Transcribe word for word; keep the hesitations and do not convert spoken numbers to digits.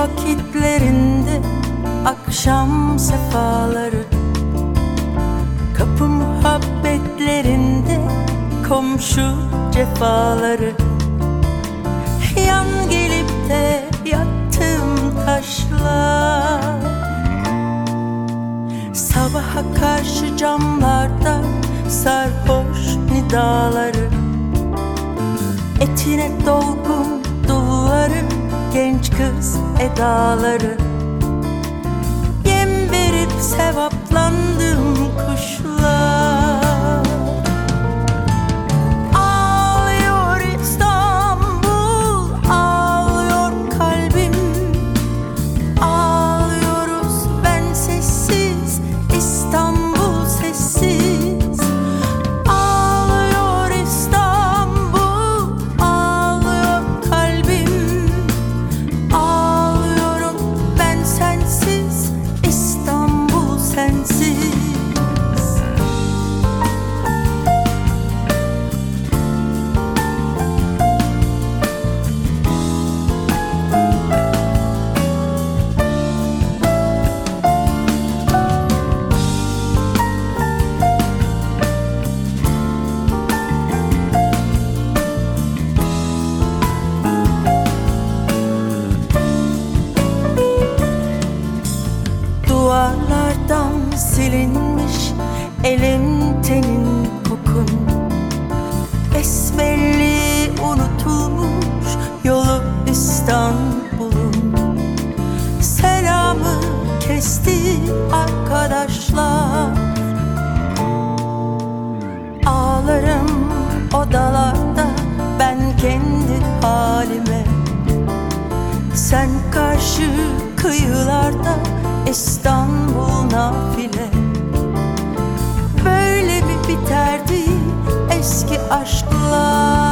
vakitlerinde akşam sefaları, kapı muhabbetlerinde komşu cefaları, yan gelip de yattığım taşlar, sabaha karşı camlarda sarhoş nidaları, etine dolgun dulları, genç kız edaları, yem verip sevaplandığım kuşlar. Ağlıyor İstanbul, ağlıyor kalbim, ağlıyoruz ben sessiz, İstanbul sessiz. Ağlıyor İstanbul, ağlıyor kalbim, ağlıyorum ben sensiz, İstanbul sensiz. Duvarlardan silinmiş elin tenin kokun, besbelli unutulmuş yolu İstanbul'un. Selamı kesti arkadaşlar, ağlarım odalarda ben kendi halime. Sen karşı kıyılarda İstanbul nafile. Böyle bir biterdi eski aşklar.